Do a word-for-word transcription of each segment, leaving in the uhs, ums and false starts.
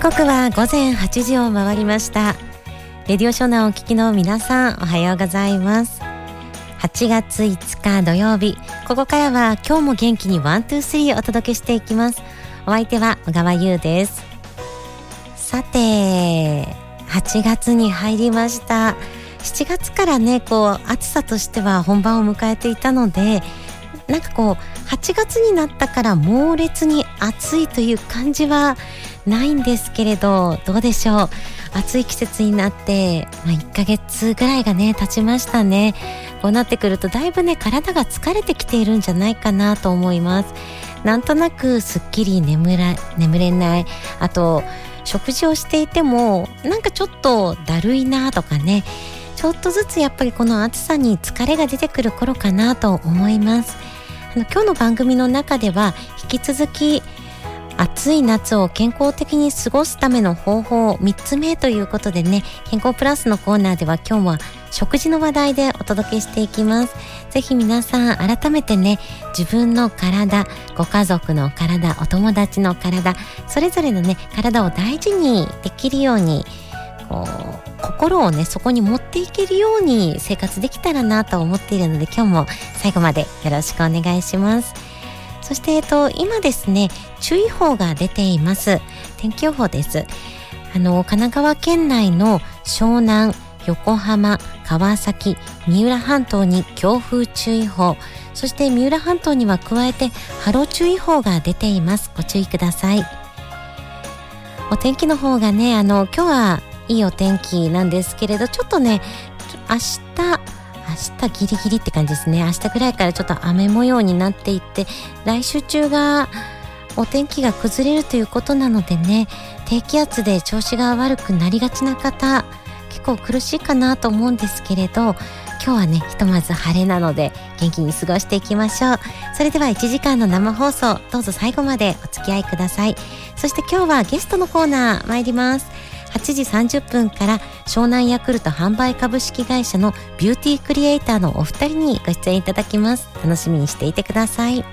刻は午前はちじを回りました。レディオショナをお聞きの皆さん、おはようございます。はちがついつか土曜日、ここからは今日も元気にワン、ツー、スリーお届けしていきます。お相手は小川優です。さて、はちがつに入りました。しちがつからね、こう暑さとしては本番を迎えていたので、なんかこうはちがつになったから猛烈に暑いという感じはないんですけれど、どうでしょう。暑い季節になって、まあ、いっかげつぐらいがね経ちましたね。こうなってくるとだいぶね体が疲れてきているんじゃないかなと思います。なんとなくすっきり眠ら眠れない、あと食事をしていてもなんかちょっとだるいなとかね、ちょっとずつやっぱりこの暑さに疲れが出てくる頃かなと思います。あの今日の番組の中では引き続き暑い夏を健康的に過ごすための方法みっつめということでね、健康プラスのコーナーでは今日は食事の話題でお届けしていきます。ぜひ皆さん改めてね、自分の体、ご家族の体、お友達の体、それぞれのね体を大事にできるように、こう心をねそこに持っていけるように生活できたらなと思っているので、今日も最後までよろしくお願いします。そして、えっと、今ですね注意報が出ています。天気予報です。あの神奈川県内の湘南、横浜、川崎、三浦半島に強風注意報、そして三浦半島には加えて波浪注意報が出ています。ご注意ください。お天気の方がね、あの今日はいいお天気なんですけれど、ちょっとね明日明日ギリギリって感じですね。明日ぐらいからちょっと雨模様になっていって、来週中がお天気が崩れるということなのでね、低気圧で調子が悪くなりがちな方結構苦しいかなと思うんですけれど、今日はねひとまず晴れなので元気に過ごしていきましょう。それではいちじかんの生放送、どうぞ最後までお付き合いください。そして今日はゲストのコーナー参ります。はちじさんじゅっぷんから湘南ヤクルト販売株式会社のビューティークリエイターのお二人にご出演いただきます。楽しみにしていてください。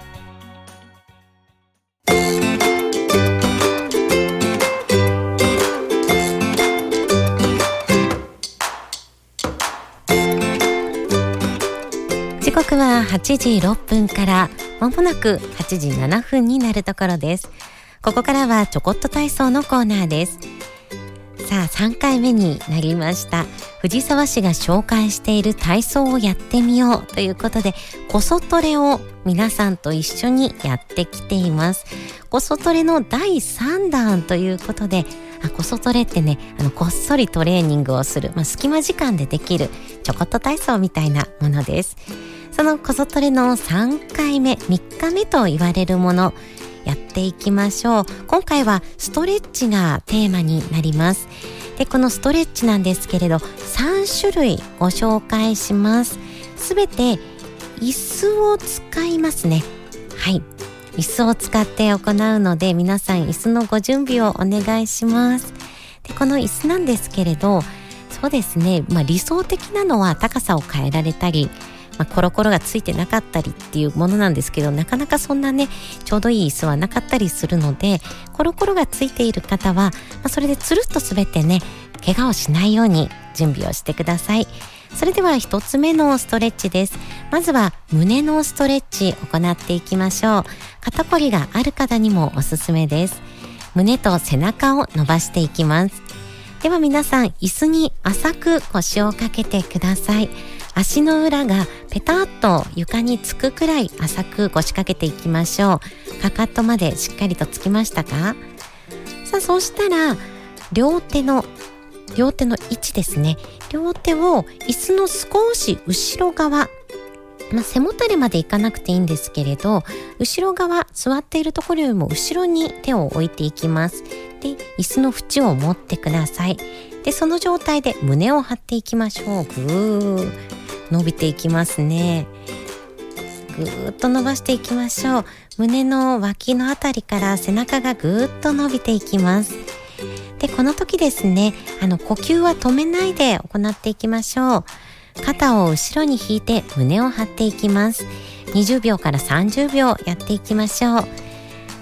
時刻ははちじろっぷんからまもなくはちじななふんになるところです。ここからはちょこっと体操のコーナーです。さあさんかいめになりました。藤沢市が紹介している体操をやってみようということで、こそトレを皆さんと一緒にやってきています。こそトレのだいさんだんということで、あこそトレってね、あのこっそりトレーニングをする、まあ、隙間時間でできるちょこっと体操みたいなものです。そのこそトレのさんかいめ、みっかめと言われるものやっていきましょう。今回はストレッチがテーマになります。でこのストレッチなんですけれど、さんしゅるいご紹介します。すべて椅子を使いますね。はい、椅子を使って行うので、皆さん椅子のご準備をお願いします。でこの椅子なんですけれど、そうですね、まあ、理想的なのは高さを変えられたり、まあ、コロコロがついてなかったりっていうものなんですけど、なかなかそんなねちょうどいい椅子はなかったりするので、コロコロがついている方は、まあ、それでつるっと滑ってね怪我をしないように準備をしてください。それでは一つ目のストレッチです。まずは胸のストレッチ行っていきましょう。肩こりがある方にもおすすめです。胸と背中を伸ばしていきます。では皆さん椅子に浅く腰をかけてください。足の裏がペタッと床につくくらい浅く腰掛けていきましょう。かかとまでしっかりとつきましたか？さあそうしたら両手の両手の位置ですね。両手を椅子の少し後ろ側、まあ、背もたれまでいかなくていいんですけれど、後ろ側、座っているところよりも後ろに手を置いていきます。で椅子の縁を持ってください。でその状態で胸を張っていきましょう。ぐー伸びていきますね。ぐーっと伸ばしていきましょう。胸の脇のあたりから背中がぐーっと伸びていきます。でこの時ですね、あの呼吸は止めないで行っていきましょう。肩を後ろに引いて胸を張っていきます。にじゅうびょうからさんじゅうびょうやっていきましょう。で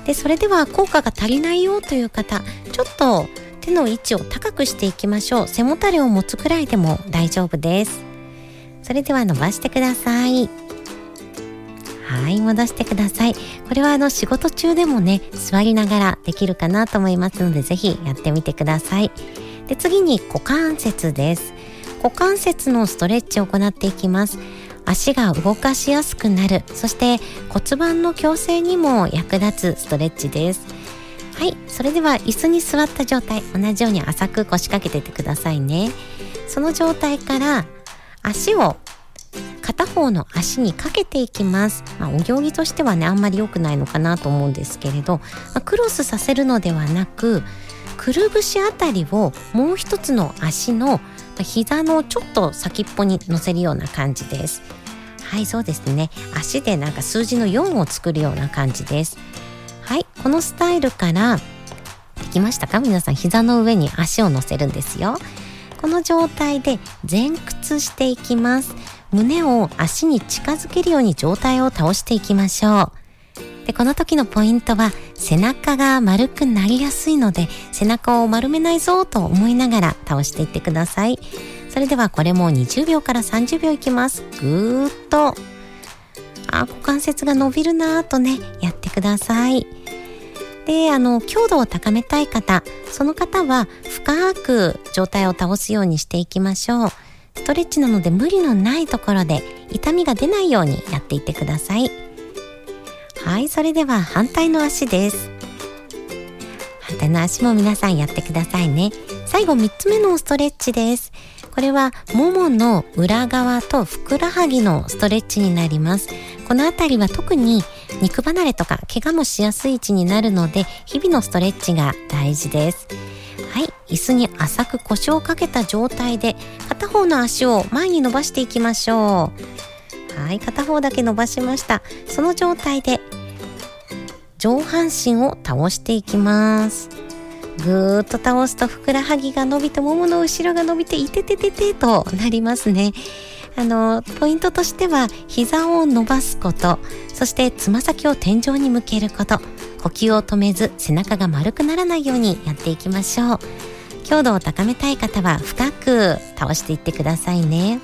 でそれでは効果が足りないよという方、ちょっと手の位置を高くしていきましょう。背もたれを持つくらいでも大丈夫です。それでは伸ばしてください。はい、戻してください。これはあの仕事中でもね、座りながらできるかなと思いますので、ぜひやってみてください。で次に股関節です。股関節のストレッチを行っていきます。足が動かしやすくなる、そして骨盤の矯正にも役立つストレッチです。はい、それでは椅子に座った状態、同じように浅く腰掛けていてくださいね。その状態から足を片方の足にかけていきます。まあ、お行儀としてはね、あんまり良くないのかなと思うんですけれど、まあ、クロスさせるのではなく、くるぶしあたりをもう一つの足の膝のちょっと先っぽに乗せるような感じです。はい、そうですね。足でなんか数字のよんを作るような感じです。はい、このスタイルからできましたか？皆さん、膝の上に足を乗せるんですよ。この状態で前屈していきます。胸を足に近づけるように上体を倒していきましょう。でこの時のポイントは、背中が丸くなりやすいので、背中を丸めないぞと思いながら倒していってください。それではこれもにじゅうびょうからさんじゅうびょういきます。ぐーっとあ股関節が伸びるなーとね、やってください。であの強度を高めたい方、その方は深く上体を倒すようにしていきましょう。ストレッチなので無理のないところで痛みが出ないようにやっていってください。はい、それでは反対の足です。反対の足も皆さんやってくださいね。最後みっつめのストレッチです。これはももの裏側とふくらはぎのストレッチになります。このあたりは特に肉離れとか怪我もしやすい位置になるので、日々のストレッチが大事です。はい、椅子に浅く腰をかけた状態で片方の足を前に伸ばしていきましょう。はい、片方だけ伸ばしました。その状態で上半身を倒していきます。ぐーっと倒すとふくらはぎが伸びて、ももの後ろが伸びて、いててててとなりますね。あのポイントとしては、膝を伸ばすこと、そしてつま先を天井に向けること、呼吸を止めず背中が丸くならないようにやっていきましょう。強度を高めたい方は深く倒していってくださいね。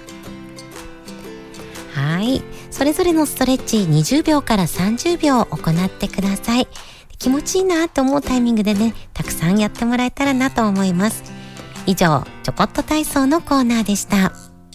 はい、それぞれのストレッチにじゅうびょうからさんじゅうびょう行ってください。気持ちいいなと思うタイミングでね、たくさんやってもらえたらなと思います。以上、ちょこっと体操のコーナーでした。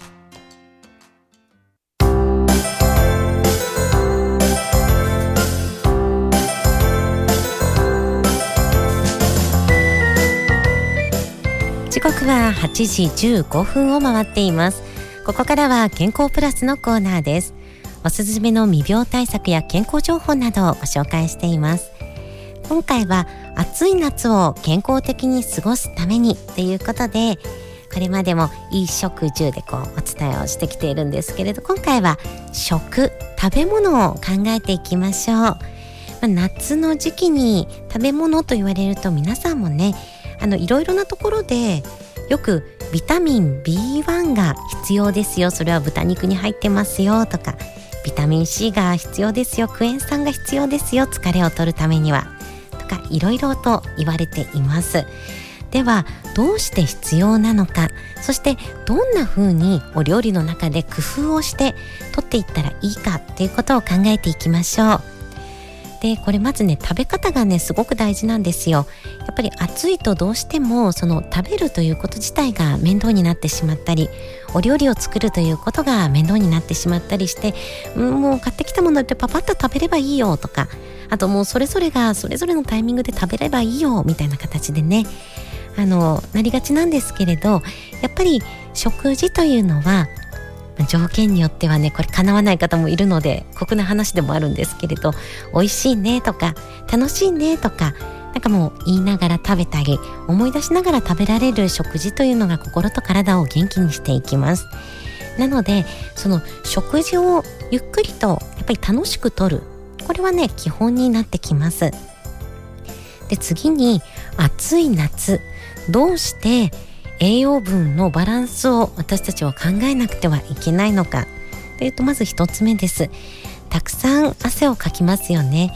時刻ははちじじゅうごふんを回っています。ここからは健康プラスのコーナーです。おすすめの未病対策や健康情報などをご紹介しています。今回は暑い夏を健康的に過ごすためにということで、これまでもいい食住でこうお伝えをしてきているんですけれど、今回は食、食べ物を考えていきましょう。まあ、夏の時期に食べ物と言われると、皆さんもね、あのいろいろなところでよくビタミン ビーワン が必要ですよ、それは豚肉に入ってますよとか、ビタミン シー が必要ですよ、クエン酸が必要ですよ、疲れを取るためにはとか、いろいろと言われています。ではどうして必要なのか、そしてどんな風にお料理の中で工夫をして取っていったらいいかっていうことを考えていきましょう。でこれまずね、食べ方がねすごく大事なんですよ。やっぱり暑いとどうしてもその食べるということ自体が面倒になってしまったり、お料理を作るということが面倒になってしまったりして、うん、もう買ってきたものってパパッと食べればいいよとか、あともうそれぞれがそれぞれのタイミングで食べればいいよみたいな形でね、あのなりがちなんですけれど、やっぱり食事というのは条件によってはね、これ叶わない方もいるので酷な話でもあるんですけれど、美味しいねとか楽しいねとか、なんかもう言いながら食べたり思い出しながら食べられる食事というのが心と体を元気にしていきます。なのでその食事をゆっくりとやっぱり楽しくとる、これはね基本になってきます。で次に、暑い夏どうして栄養分のバランスを私たちは考えなくてはいけないのかというと、まず一つ目です。たくさん汗をかきますよね。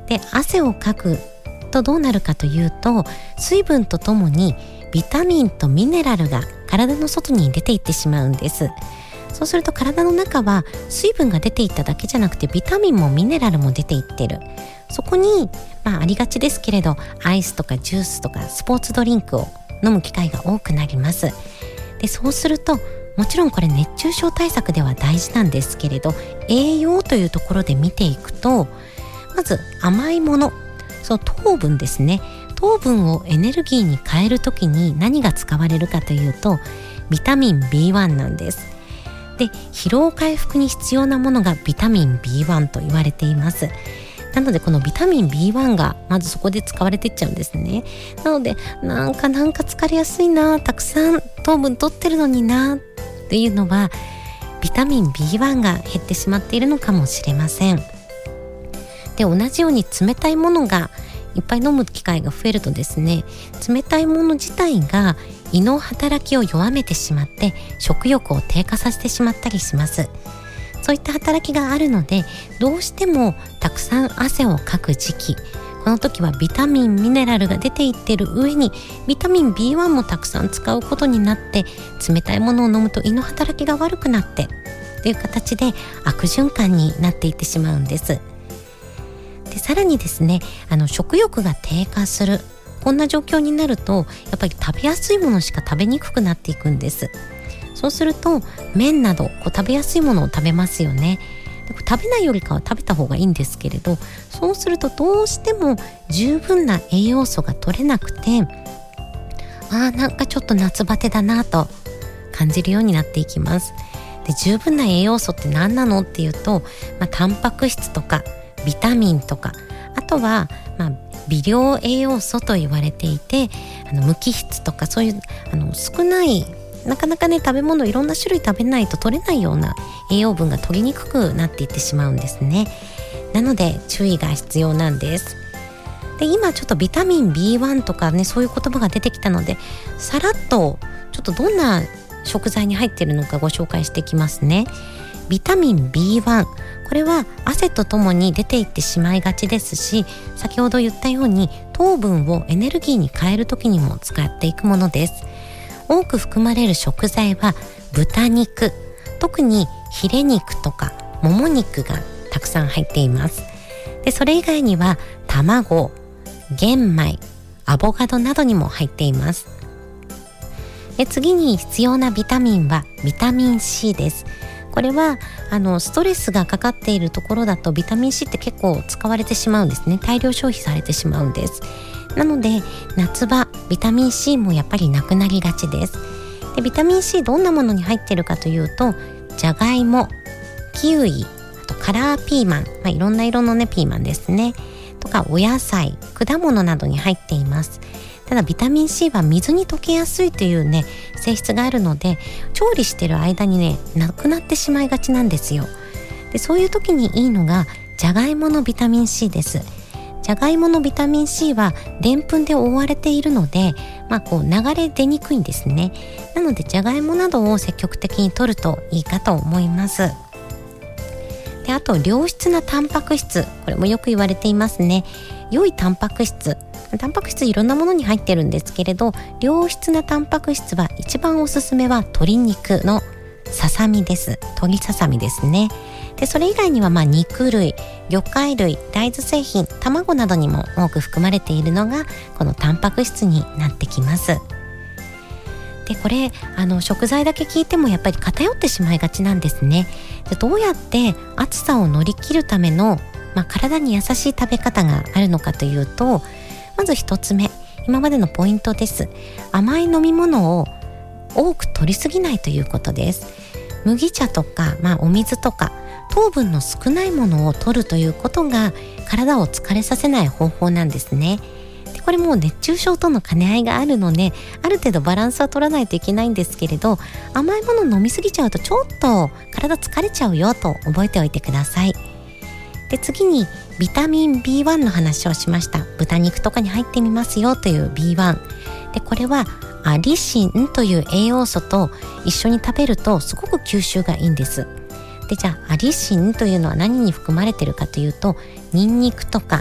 で汗をかくとどうなるかというと、水分とともにビタミンとミネラルが体の外に出ていってしまうんです。そうすると体の中は水分が出ていっただけじゃなくてビタミンもミネラルも出ていってる。そこに、まあ、ありがちですけれどアイスとかジュースとかスポーツドリンクを飲む機会が多くなります。でそうするともちろんこれ熱中症対策では大事なんですけれど、栄養というところで見ていくと、まず甘いもの、その糖分ですね。糖分をエネルギーに変えるときに何が使われるかというとビタミン ビーワン なんです。で疲労回復に必要なものがビタミン ビーワン と言われています。なのでこのビタミン ビーワン がまずそこで使われていっちゃうんですね。なのでなんかなんか疲れやすいな、たくさん糖分取ってるのになっていうのはビタミン ビーワン が減ってしまっているのかもしれません。で同じように冷たいものがいっぱい飲む機会が増えるとですね、冷たいもの自体が胃の働きを弱めてしまって食欲を低下させてしまったりします。そういった働きがあるので、どうしてもたくさん汗をかく時期、この時はビタミンミネラルが出ていっている上にビタミン ビーワン もたくさん使うことになって、冷たいものを飲むと胃の働きが悪くなってという形で悪循環になっていってしまうんです。でさらにですね、あの食欲が低下する、こんな状況になるとやっぱり食べやすいものしか食べにくくなっていくんです。そうすると麺などこう食べやすいものを食べますよね。で食べないよりかは食べた方がいいんですけれど、そうするとどうしても十分な栄養素が取れなくて、あーなんかちょっと夏バテだなと感じるようになっていきます。で十分な栄養素って何なのっていうと、まあ、タンパク質とかビタミンとか、あとは、まあ、微量栄養素と言われていて、あの無機質とかそういうあの少ない、なかなかね食べ物いろんな種類食べないと取れないような栄養分が取りにくくなっていってしまうんですね。なので注意が必要なんです。で今ちょっとビタミン ビーワン とかねそういう言葉が出てきたので、さらっとちょっとどんな食材に入っているのかご紹介していきますね。ビタミン ビーワン、これは汗とともに出ていってしまいがちですし、先ほど言ったように糖分をエネルギーに変えるときにも使っていくものです。多く含まれる食材は豚肉、特にヒレ肉とかもも肉がたくさん入っています。でそれ以外には卵、玄米、アボカドなどにも入っています。で次に必要なビタミンはビタミン シー です。これはあのストレスがかかっているところだとビタミン シー って結構使われてしまうんですね。大量消費されてしまうんです。なので夏場ビタミン シー もやっぱりなくなりがちです。でビタミン シー どんなものに入っているかというと、じゃがいも、キウイ、あとカラーピーマン、まあ、いろんな色のねピーマンですねとかお野菜、果物などに入っています。ただビタミン シー は水に溶けやすいというね性質があるので、調理してる間にねなくなってしまいがちなんですよ。でそういう時にいいのがじゃがいものビタミン シー です。じゃがいものビタミン シー はでんぷんで覆われているので、まあ、こう流れ出にくいんですね。なのでじゃがいもなどを積極的に摂るといいかと思います。であと良質なタンパク質、これもよく言われていますね。良いタンパク質、タンパク質いろんなものに入ってるんですけれど、良質なタンパク質は一番おすすめは鶏肉のささみです。鶏ささみですね。でそれ以外にはまあ肉類、魚介類、大豆製品、卵などにも多く含まれているのがこのタンパク質になってきます。でこれあの食材だけ聞いてもやっぱり偏ってしまいがちなんですね。でどうやって暑さを乗り切るための、まあ、体に優しい食べ方があるのかというと、まず一つ目、今までのポイントです。甘い飲み物を多く取りすぎないということです。麦茶とか、まあ、お水とか糖分の少ないものを取るということが体を疲れさせない方法なんですね。でこれもう熱中症との兼ね合いがあるので、ある程度バランスは取らないといけないんですけれど、甘いもの飲みすぎちゃうとちょっと体疲れちゃうよと覚えておいてください。で次にビタミン ビーワン の話をしました。豚肉とかに入ってみますよという ビーワン で、これはアリシンという栄養素と一緒に食べるとすごく吸収がいいんです。でじゃあアリシンというのは何に含まれているかというと、ニンニクとか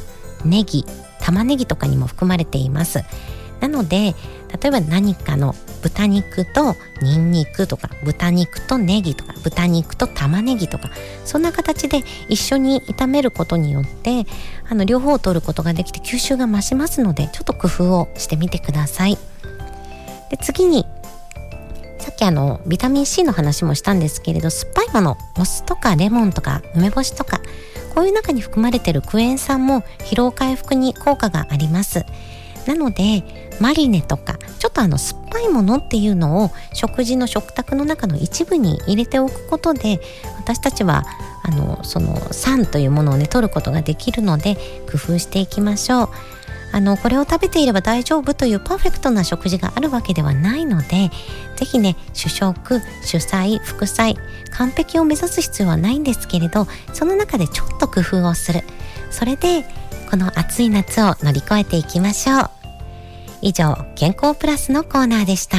ネギ、玉ねぎとかにも含まれています。なので例えば何かの豚肉とニンニクとか、豚肉とネギとか、豚肉と玉ねぎとか、そんな形で一緒に炒めることによってあの両方を取ることができて吸収が増しますので、ちょっと工夫をしてみてください。で次にさっきあのビタミン C の話もしたんですけれど、酸っぱいもの、お酢とかレモンとか梅干しとか、こういう中に含まれているクエン酸も疲労回復に効果があります。なのでマリネとかちょっとあの酸っぱいものっていうのを食事の食卓の中の一部に入れておくことで、私たちはあのその酸というものをね取ることができるので、工夫していきましょう。あのこれを食べていれば大丈夫というパーフェクトな食事があるわけではないので、ぜひね主食、主菜、副菜、完璧を目指す必要はないんですけれど、その中でちょっと工夫をする、それでこの暑い夏を乗り越えていきましょう。以上、健康プラスのコーナーでした。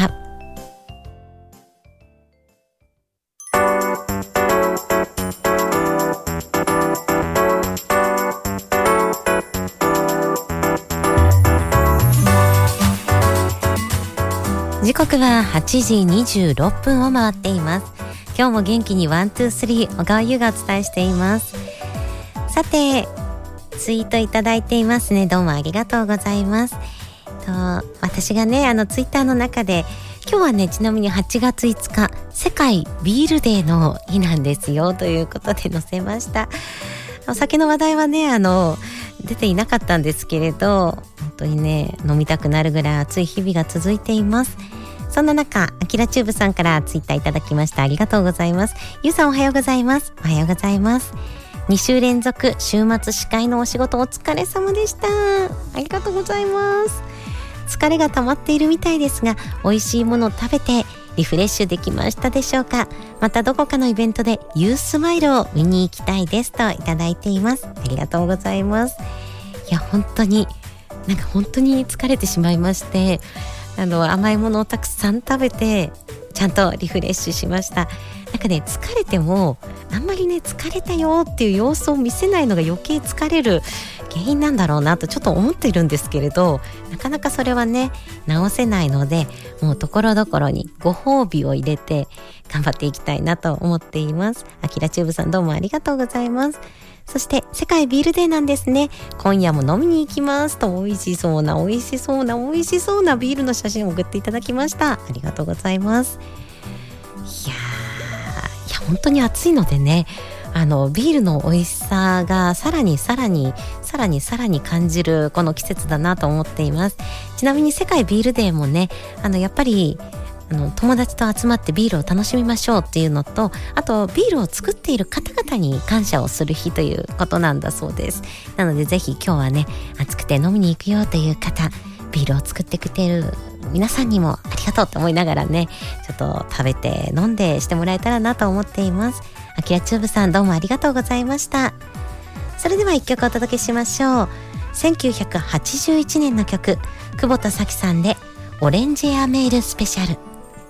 時刻ははちじにじゅうろっぷんを回っています。今日も元気にワン、ツー、スリー、小川優がお伝えしています。さて、ツイートいただいていますね。どうもありがとうございます。と私がねあのツイッターの中で、今日はねちなみにはちがついつか世界ビールデーの日なんですよということで載せました。お酒の話題はねあの出ていなかったんですけれど、本当にね飲みたくなるぐらい暑い日々が続いています。そんな中、アキラチューブさんからツイッターいただきました。ありがとうございます。ゆうさんおはようございます。おはようございます。に週連続週末司会のお仕事お疲れ様でした。ありがとうございます。疲れが溜まっているみたいですが、美味しいものを食べてリフレッシュできましたでしょうか。またどこかのイベントでユースマイルを見に行きたいですといただいています。ありがとうございます。いや本当になんか本当に疲れてしまいまして、あの甘いものをたくさん食べてちゃんとリフレッシュしました。なんかね疲れてもあんまりね疲れたよっていう様子を見せないのが余計疲れる原因なんだろうなとちょっと思っているんですけれど、なかなかそれはね直せないので、もうところどころにご褒美を入れて頑張っていきたいなと思っています。あきらチューブさんどうもありがとうございます。そして世界ビールデーなんですね。今夜も飲みに行きますと、美味しそうな美味しそうな美味しそうなビールの写真を送っていただきました。ありがとうございます。いやー、いや本当に暑いのでね、あのビールの美味しさがさらにさらにさらにさらに感じるこの季節だなと思っています。ちなみに世界ビールデーもね、あのやっぱりあの友達と集まってビールを楽しみましょうっていうのと、あとビールを作っている方々に感謝をする日ということなんだそうです。なのでぜひ今日はね暑くて飲みに行くよという方、ビールを作ってくれている皆さんにもありがとうと思いながらね、ちょっと食べて飲んでしてもらえたらなと思っています。あきらチューブさんどうもありがとうございました。それでは一曲お届けしましょう。せんきゅうひゃくはちじゅういちねんの曲、久保田早紀さんでオレンジエアメールスペシャル。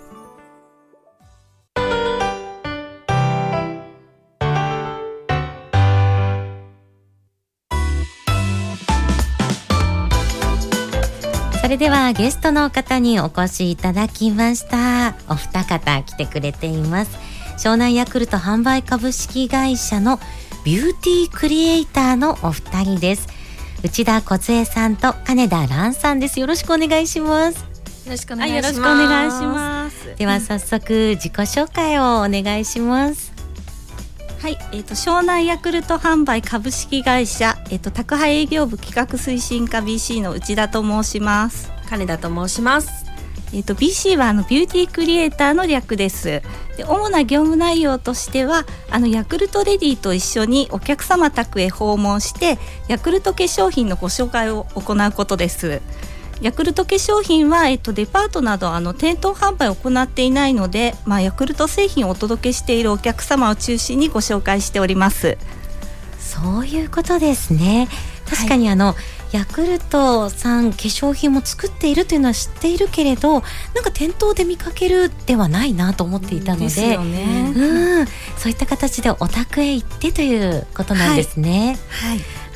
それではゲストの方にお越しいただきました。お二方来てくれています。湘南ヤクルト販売株式会社のビューティークリエイターのお二人です。内田梢さんと金田蘭さんです。よろしくお願いします。 よろしくお願いします。 よろしくお願いします。では早速自己紹介をお願いします。 はい、えーと、湘南ヤクルト販売株式会社、えーと、宅配営業部企画推進課 ビーシー の内田と申します。 金田と申します。 えーと、ビーシー はあのビューティークリエイターの略です。で、主な業務内容としてはあのヤクルトレディと一緒にお客様宅へ訪問してヤクルト化粧品のご紹介を行うことです。ヤクルト化粧品は、えっと、デパートなどあの店頭販売を行っていないので、まあ、ヤクルト製品をお届けしているお客様を中心にご紹介しております。 そういうことですね。確かにあの、はい、ヤクルトさん化粧品も作っているというのは知っているけれど、なんか店頭で見かけるではないなと思っていたの で, ですよ、ね、うん、そういった形でお宅へ行ってということなんですね。 はい、はい、 あ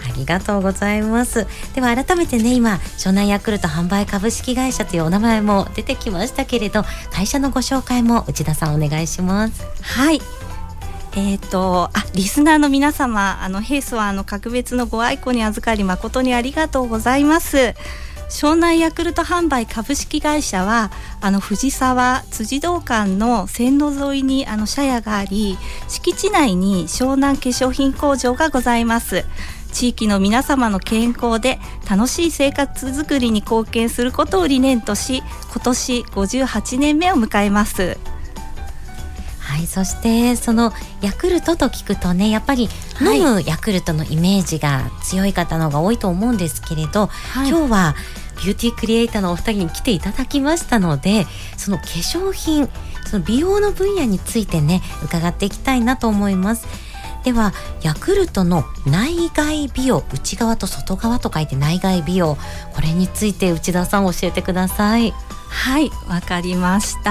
ありがとうございます。では改めてね、今湘南ヤクルト販売株式会社というお名前も出てきましたけれど、会社のご紹介も内田さんお願いします。 はい、えーと、あリスナーの皆様、あのヘイスはあの格別のご愛顧に預かり誠にありがとうございます。湘南ヤクルト販売株式会社はあの藤沢辻堂間の線路沿いにあの社屋があり、敷地内に湘南化粧品工場がございます。地域の皆様の健康で楽しい生活づくりに貢献することを理念とし、今年ごじゅうはちねんめを迎えます。 はい、そしてそのヤクルトと聞くとね、やっぱり飲むヤクルトのイメージが強い方の方が多いと思うんですけれど、はい、今日はビューティークリエイターのお二人に来ていただきましたので、その化粧品、その美容の分野についてね伺っていきたいなと思います。ではヤクルトの内外美容、内側と外側と書いて内外美容、これについて内田さん教えてください。 はい、わかりました。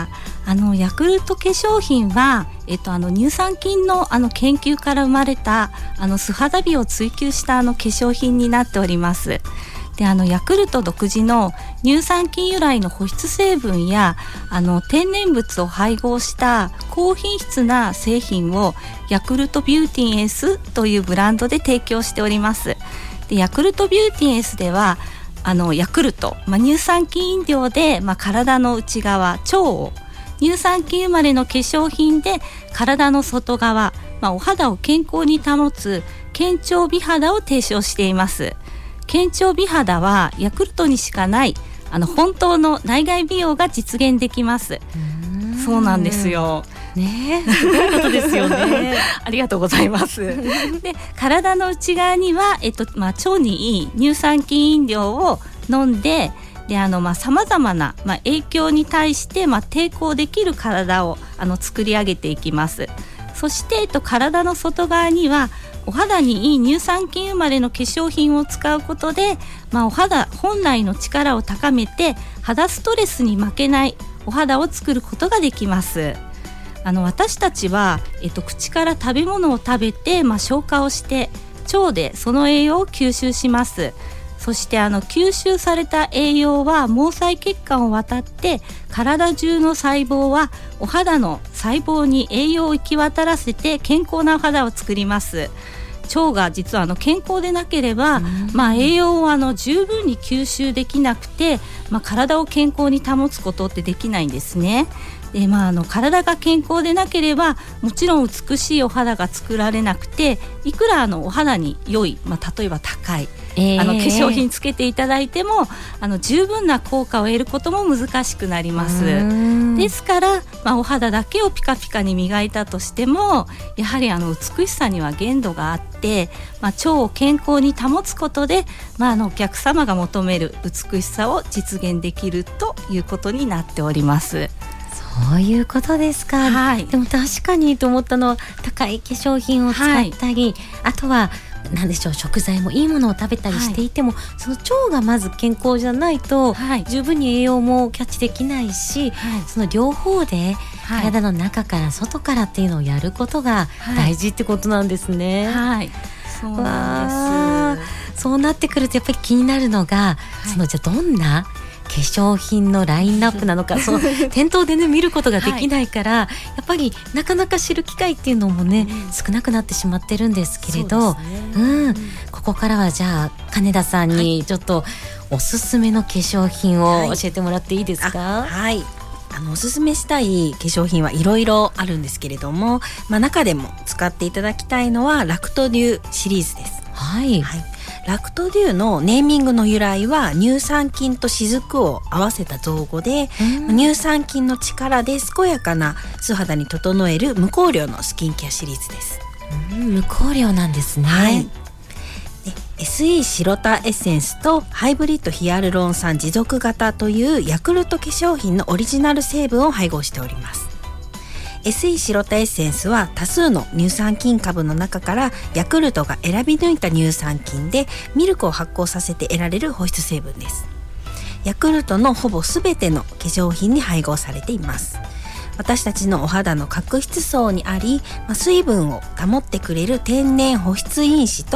あのヤクルト化粧品は、えっと、あの乳酸菌のあの研究から生まれたあの素肌美を追求したあの化粧品になっております。であのヤクルト独自の乳酸菌由来の保湿成分やあの天然物を配合した高品質な製品をヤクルトビューティーエスというブランドで提供しております。でヤクルトビューティーエスではあのヤクルト、まあ、乳酸菌飲料で、まあ、体の内側腸を、乳酸菌生まれの化粧品で体の外側、まあ、お肌を健康に保つ健腸美肌を提唱しています。健腸美肌はヤクルトにしかないあの本当の内外美容が実現できます。うそうなんですよね、すごいことですよねありがとうございますで体の内側には、えっとまあ、腸にいい乳酸菌飲料を飲んで、であのまあ様々な、まあ、影響に対して、まあ、抵抗できる体をあの作り上げていきます。そして、えっと、体の外側にはお肌にいい乳酸菌生まれの化粧品を使うことで、まあ、お肌本来の力を高めて肌ストレスに負けないお肌を作ることができます。あの私たちは、えっと、口から食べ物を食べて、まあ、消化をして腸でその栄養を吸収します。そしてあの吸収された栄養は毛細血管を渡って体中の細胞はお肌の細胞に栄養を行き渡らせて健康なお肌を作ります。腸が実はあの健康でなければ、まあ、栄養をあの十分に吸収できなくて、まあ、体を健康に保つことってできないんですね。でまあ、あの体が健康でなければもちろん美しいお肌が作られなくて、いくらあのお肌に良い、まあ、例えば高い、えー、あの化粧品つけていただいてもあの十分な効果を得ることも難しくなります。ですから、まあ、お肌だけをピカピカに磨いたとしてもやはりあの美しさには限度があって、まあ、腸を健康に保つことで、まあ、あのお客様が求める美しさを実現できるということになっております。 そういうことですか、はい、でも確かにと思ったのは高い化粧品を使ったり、はい、あとは何でしょう、食材もいいものを食べたりしていても、はい、その腸がまず健康じゃないと、はい、十分に栄養もキャッチできないし、はい、その両方で体の中から外からっていうのをやることが大事ってことなんですね。はい、はい、そうなんです。そうなってくるとやっぱり気になるのが、はい、そのじゃあどんな化粧品のラインナップなのかその店頭でね見ることができないから、はい、やっぱりなかなか知る機会っていうのもね、うん、少なくなってしまってるんですけれど、う、ね、うん、ここからはじゃあ金田さんにちょっとおすすめの化粧品を教えてもらっていいですか？ はい、はい、あのおすすめしたい化粧品はいろいろあるんですけれども、まあ、中でも使っていただきたいのはラクトデューシリーズです。 はい、 はい、ラクトデューのネーミングの由来は乳酸菌と雫を合わせた造語で、乳酸菌の力で健やかな素肌に整える無香料のスキンケアシリーズです。 うん、無香料なんですね。 はい、で エスイー 白田エッセンスとハイブリッドヒアルロン酸持続型というヤクルト化粧品のオリジナル成分を配合しております。エスイー 白田エッセンスは多数の乳酸菌株の中からヤクルトが選び抜いた乳酸菌でミルクを発酵させて得られる保湿成分です。ヤクルトのほぼすべての化粧品に配合されています。私たちのお肌の角質層にあり、水分を保ってくれる天然保湿因子と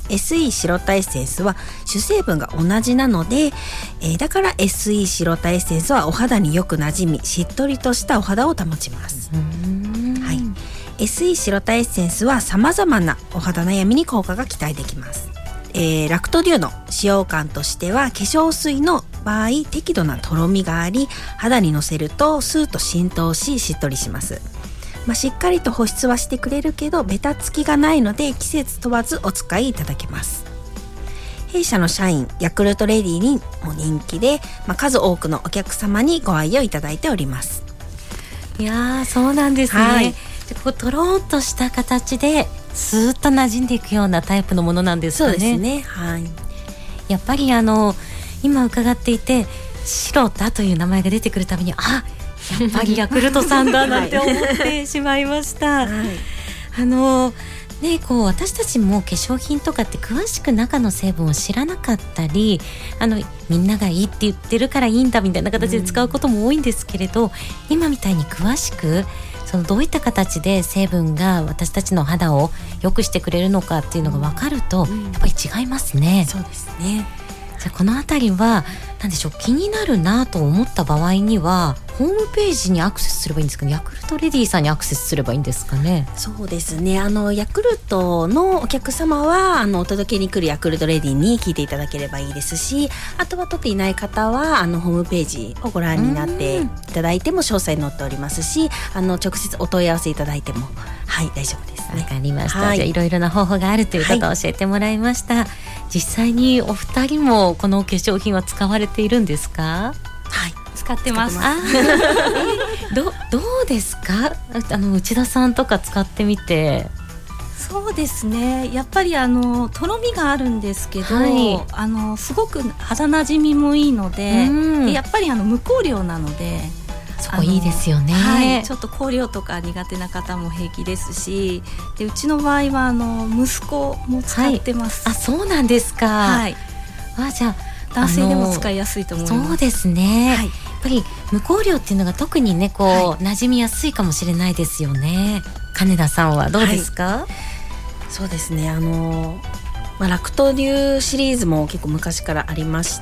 エスイー 白田エッセンスは主成分が同じなので、えー、だから エスイー 白田エッセンスはお肌によくなじみ、しっとりとしたお肌を保ちます。はい、エスイー 白田エッセンスは様々なお肌悩みに効果が期待できます。えー、ラクトデューの使用感としては、化粧水の場合適度なとろみがあり、肌にのせるとスーッと浸透し、しっとりします。まあ、しっかりと保湿はしてくれるけどベタつきがないので、季節問わずお使いいただけます。弊社の社員ヤクルトレディにも人気で、まあ、数多くのお客様にご愛用いただいております。 いやー、そうなんですね。はい、こうとろーっとした形でスーッと馴染んでいくようなタイプのものなんですかね。 そうですね、はい、 やっぱりあの今伺っていて、白田という名前が出てくるたびに、あ、やっぱりヤクルトさんだなんて思ってしまいました。はい、あのね、こう私たちも化粧品とかって詳しく中の成分を知らなかったり、あのみんながいいって言ってるからいいんだみたいな形で使うことも多いんですけれど、うん、今みたいに詳しくそのどういった形で成分が私たちの肌を良くしてくれるのかっていうのが分かると、うん、やっぱり違いますね。 そうですね。 じゃあこのあたりは何でしょう、気になるなと思った場合にはホームページにアクセスすればいいんですかね。ヤクルトレディさんにアクセスすればいいんですかね。 そうですね、あのヤクルトのお客様はあのお届けに来るヤクルトレディに聞いていただければいいですし、あとは取っていない方はあのホームページをご覧になっていただいても詳細載っておりますし、あの直接お問い合わせいただいてもはい大丈夫ですね。 わかりました。はい、じゃあいろいろな方法があるということを教えてもらいました。はい、実際にお二人もこの化粧品は使われているんですか？ はい、使ってます。 あど, どうですか？あの内田さんとか使ってみて。 そうですね、やっぱりあのとろみがあるんですけど、はい、あのすごく肌なじみもいいの で, でやっぱりあの無香料なので、 そこいいですよね。 はい、ちょっと香料とか苦手な方も平気ですし、でうちの場合はあの息子も使ってます。 はい、あ、そうなんですか。はい、あ、じゃあ男性でも使いやすいと思います。 そうですね。はい、やっぱり無香料っていうのが特にねこう、はい、馴染みやすいかもしれないですよね。金田さんはどうですか？はい、 そうですね、あの、まあ、ラクトデューシリーズも結構昔からありまして、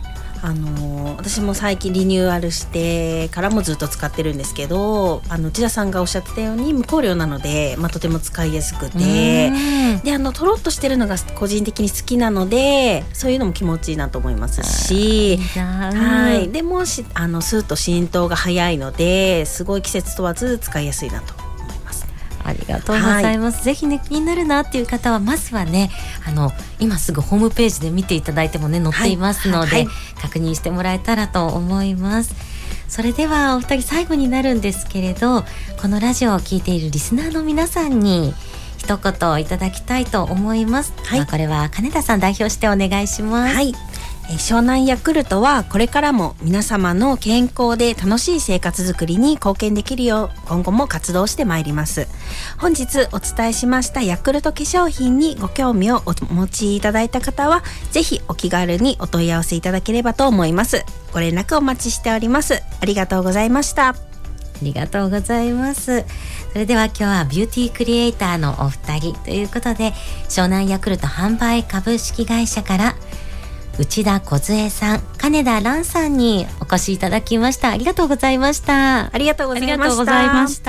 あの私も最近リニューアルしてからもずっと使ってるんですけど、あの内田さんがおっしゃってたように無香料なので、まあ、とても使いやすくて、であのとろっとしてるのが個人的に好きなので、そういうのも気持ちいいなと思いますし、はい、でもしあのスーッと浸透が早いので、すごい季節問わず使いやすいなと。 ありがとうございます。はい、ぜひね気になるなっていう方はまずはね、あの今すぐホームページで見ていただいてもね載っていますので、はいはいはい、確認してもらえたらと思います。それではお二人最後になるんですけれど、このラジオを聞いているリスナーの皆さんに一言いただきたいと思います。はい、まあ、これは金田さん代表してお願いします。 はい、湘南ヤクルトはこれからも皆様の健康で楽しい生活づくりに貢献できるよう今後も活動してまいります。本日お伝えしましたヤクルト化粧品にご興味をお持ちいただいた方はぜひお気軽にお問い合わせいただければと思います。ご連絡お待ちしております。ありがとうございました。 ありがとうございます。それでは今日はビューティークリエイターのお二人ということで、湘南ヤクルト販売株式会社から内田梢さん、金田蘭さんにお越しいただきました。ありがとうございました。 ありがとうございました。ありがとうございました。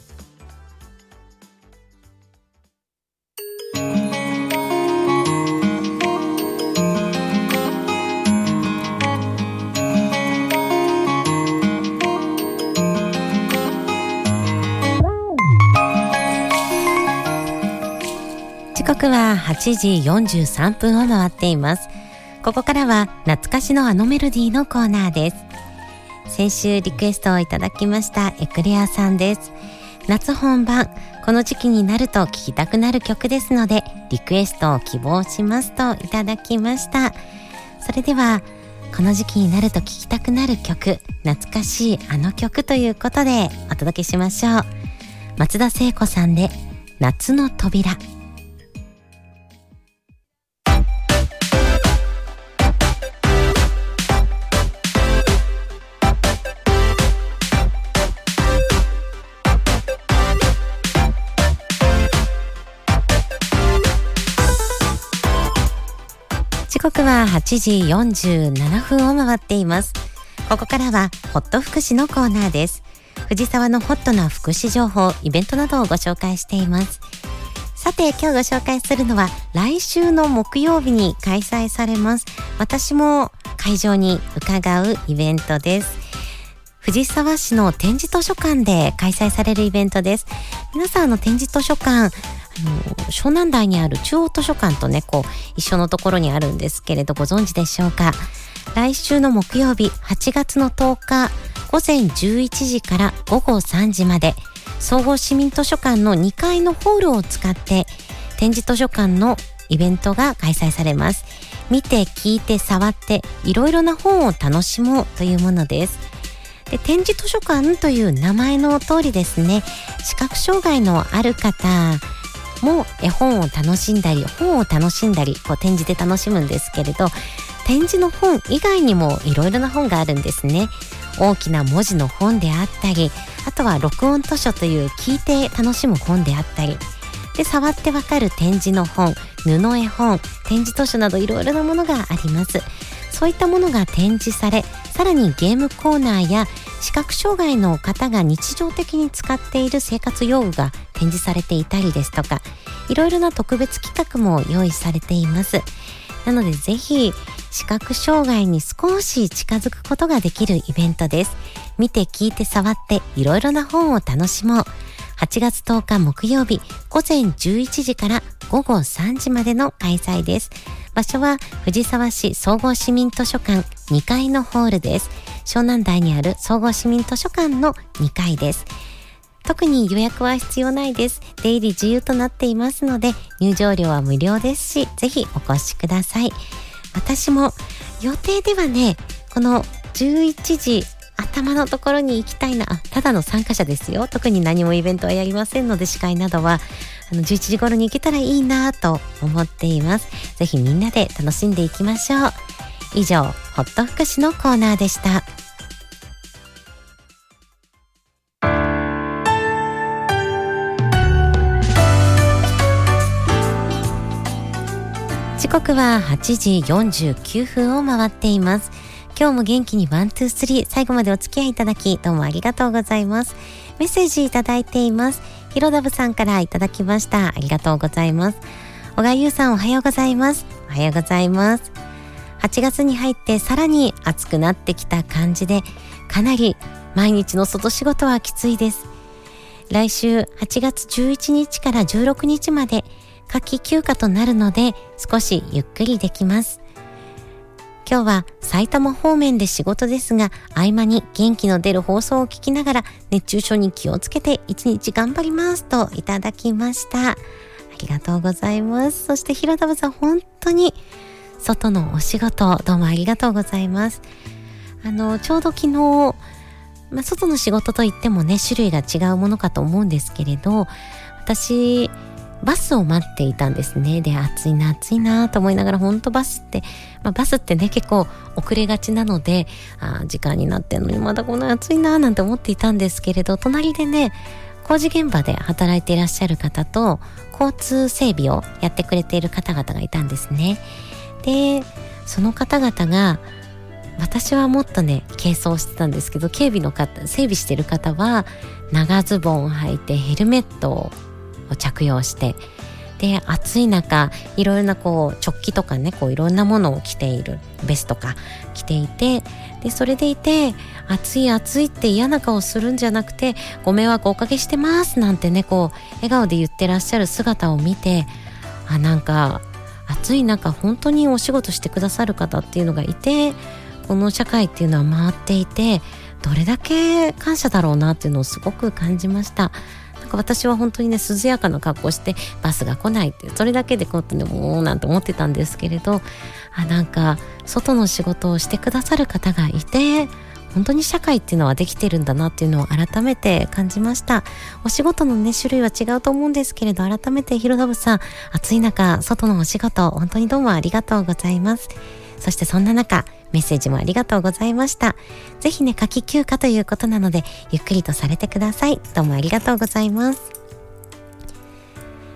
時刻ははちじよんじゅうさんぷんを回っています。ここからは懐かしのあのメロディーのコーナーです。先週リクエストをいただきましたエクレアさんです。夏本番、この時期になると聴きたくなる曲ですのでリクエストを希望しますといただきました。それではこの時期になると聴きたくなる曲、懐かしいあの曲ということでお届けしましょう。松田聖子さんで夏の扉。 刻ははちじよんじゅうななふんを回っています。ここからはホット福祉のコーナーです。藤沢のホットな福祉情報、イベントなどをご紹介しています。さて今日ご紹介するのは来週の木曜日に開催されます。私も会場に伺うイベントです。藤沢市の展示図書館で開催されるイベントです。皆さん、あの展示図書館、あの湘南台にある中央図書館とねこう一緒のところにあるんですけれど、ご存知でしょうか。来週の木曜日はちがつのとおかごぜんじゅういちじからごごさんじまで、総合市民図書館のにかいのホールを使って展示図書館のイベントが開催されます。見て聞いて触っていろいろな本を楽しもうというものです。で、展示図書館という名前の通りですね、視覚障害のある方も絵本を楽しんだり本を楽しんだりこう展示で楽しむんですけれど、展示の本以外にもいろいろな本があるんですね。大きな文字の本であったり、あとは録音図書という聞いて楽しむ本であったりで、触ってわかる展示の本、布絵本、展示図書などいろいろなものがあります。そういったものが展示され、さらにゲームコーナーや視覚障害の方が日常的に使っている生活用具が展示されていたりですとか、いろいろな特別企画も用意されています。なのでぜひ視覚障害に少し近づくことができるイベントです。見て聞いて触っていろいろな本を楽しもう。はちがつとおか木曜日ごぜんじゅういちじからごごさんじまでの開催です。場所は藤沢市総合市民図書館にかいのホールです。湘南台にある総合市民図書館のにかいです。特に予約は必要ないです。出入り自由となっていますので、入場料は無料ですし、ぜひお越しください。私も予定ではね、このじゅういちじ頭のところに行きたいな。あ、ただの参加者ですよ。特に何もイベントはやりませんので、司会などはあのじゅういちじ頃に行けたらいいなと思っています。ぜひみんなで楽しんでいきましょう。以上、ホット福祉のコーナーでした。時刻ははちじよんじゅうきゅうふんを回っています。今日も元気にワン、ツー、スリー、最後までお付き合いいただきどうもありがとうございます。メッセージいただいています。ひろだぶさんからいただきました。ありがとうございます。小川優さん、おはようございます。おはようございます。はちがつに入ってさらに暑くなってきた感じで、かなり毎日の外仕事はきついです。来週はちがつじゅういちにちからじゅうろくにちまで夏季休暇となるので、少しゆっくりできます。今日は埼玉方面で仕事ですが、合間に元気の出る放送を聞きながら熱中症に気をつけて一日頑張りますといただきました。ありがとうございます。そしてひろたぶさん、本当に外のお仕事どうもありがとうございます。あのちょうど昨日、まあ、外の仕事といってもね種類が違うものかと思うんですけれど、私バスを待っていたんですね。で、暑いな暑いなと思いながら、本当バスって、まあ、バスってね結構遅れがちなので、あ時間になってんのにまだこんな暑いななんて思っていたんですけれど、隣でね工事現場で働いていらっしゃる方と交通整備をやってくれている方々がいたんですね。で、その方々が、私はもっとね軽装してたんですけど、警備の方、整備してる方は長ズボンを履いてヘルメットを着用して、で暑い中いろいろなこうチョッキとかねこういろんなものを着ている、ベストか着ていて、でそれでいて暑い暑いって嫌な顔するんじゃなくて、ご迷惑おかけしてますなんてねこう笑顔で言ってらっしゃる姿を見て、あなんか暑い中本当にお仕事してくださる方っていうのがいて、この社会っていうのは回っていてどれだけ感謝だろうなっていうのをすごく感じました。私は本当にね涼やかな格好してバスが来ないって、それだけでこうやってねもうなんて思ってたんですけれど、あなんか外の仕事をしてくださる方がいて、本当に社会っていうのはできてるんだなっていうのを改めて感じました。お仕事のね種類は違うと思うんですけれど、改めてひろだぶさん、暑い中外のお仕事本当にどうもありがとうございます。そしてそんな中メッセージもありがとうございました。ぜひね夏季休暇ということなのでゆっくりとされてください。どうもありがとうございます。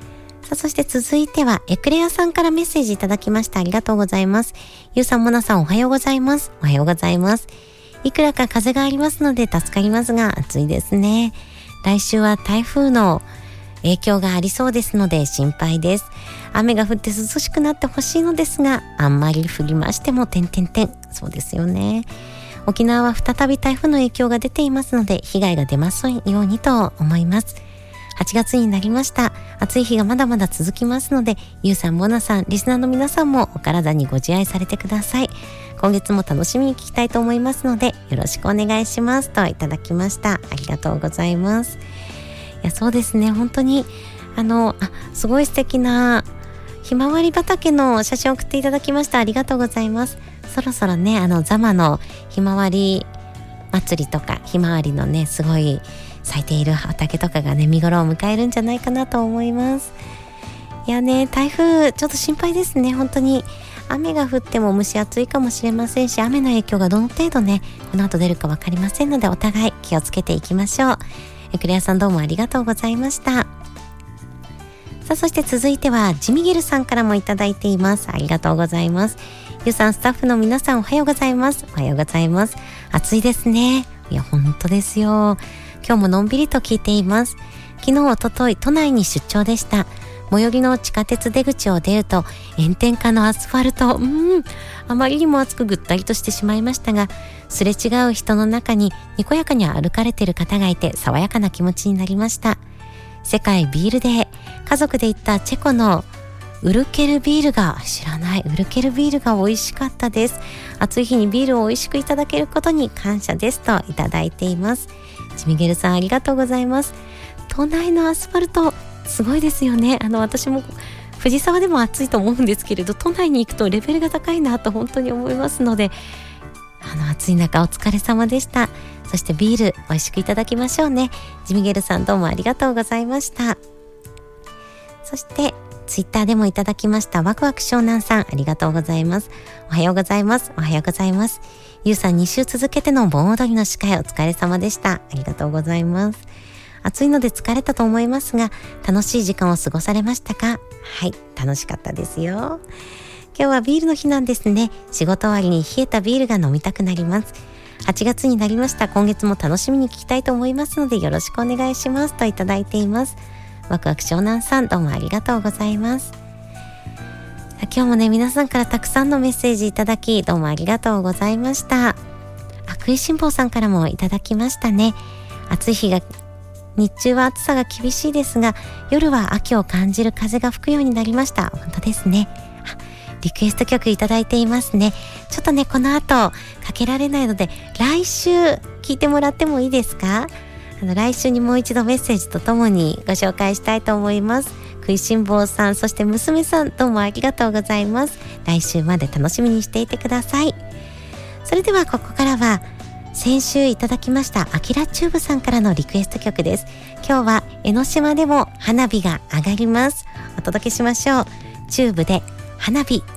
さあ、そして続いてはエクレアさんからメッセージいただきました。ありがとうございます。ゆうさん、もなさん、おはようございます。おはようございます。いくらか風がありますので助かりますが、暑いですね。来週は台風の影響がありそうですので心配です。雨が降って涼しくなってほしいのですが、あんまり降りましても点々点。そうですよね。沖縄は再び台風の影響が出ていますので、被害が出ますようにと思います。はちがつになりました。暑い日がまだまだ続きますので、ゆうさん、モナさん、リスナーの皆さんもお体にご自愛されてください。今月も楽しみに聞きたいと思いますので、よろしくお願いしますといただきました。ありがとうございます。いや、そうですね、本当にあのあすごい素敵なひまわり畑の写真を送っていただきました。ありがとうございます。そろそろね、あのザマのひまわり祭りとか、ひまわりのねすごい咲いている畑とかがね見頃を迎えるんじゃないかなと思います。いやね、台風ちょっと心配ですね。本当に雨が降っても蒸し暑いかもしれませんし、雨の影響がどの程度ねこの後出るか分かりませんので、お互い気をつけていきましょう。エクレアさん、どうもありがとうございました。さあ、そして続いてはジミゲルさんからもいただいています。ありがとうございます。ゆうさん、スタッフの皆さん、おはようございます。おはようございます。暑いですね。いや、本当ですよ。今日ものんびりと聞いています。昨日、おととい、都内に出張でした。最寄りの地下鉄出口を出ると、炎天下のアスファルト、うーん、あまりにも暑くぐったりとしてしまいましたが、すれ違う人の中ににこやかに歩かれている方がいて、爽やかな気持ちになりました。世界ビールデー、家族で行ったチェコのウルケルビールが、知らない、ウルケルビールが美味しかったです。暑い日にビールを美味しくいただけることに感謝ですといただいています。ジミゲルさん、ありがとうございます。都内のアスファルトすごいですよね。あの私も藤沢でも暑いと思うんですけれど、都内に行くとレベルが高いなと本当に思いますので、あの暑い中お疲れ様でした。そしてビール美味しくいただきましょうね。ジミゲルさん、どうもありがとうございました。そしてツイッターでもいただきましたワクワク湘南さん、ありがとうございます。おはようございます。おはようございます。ゆうさん、に週続けての盆踊りの司会お疲れ様でした。ありがとうございます。暑いので疲れたと思いますが、楽しい時間を過ごされましたか？はい、楽しかったですよ。今日はビールの日なんですね。仕事終わりに冷えたビールが飲みたくなります。はちがつになりました。今月も楽しみに聞きたいと思いますので、よろしくお願いしますといただいています。ワクワク湘南さん、どうもありがとうございます。今日もね、皆さんからたくさんのメッセージいただき、どうもありがとうございました。あ、食いしん坊さんからもいただきましたね。暑い日が日中は暑さが厳しいですが、夜は秋を感じる風が吹くようになりました。本当ですね。あ、リクエスト曲いただいていますね。ちょっとね、この後かけられないので、来週聞いてもらってもいいですか？あの来週にもう一度メッセージとともにご紹介したいと思います。食いしん坊さん、そして娘さん、どうもありがとうございます。来週まで楽しみにしていてください。それではここからは先週いただきましたアキラチューブさんからのリクエスト曲です。今日は江ノ島でも花火が上がります。お届けしましょう。チューブで花火。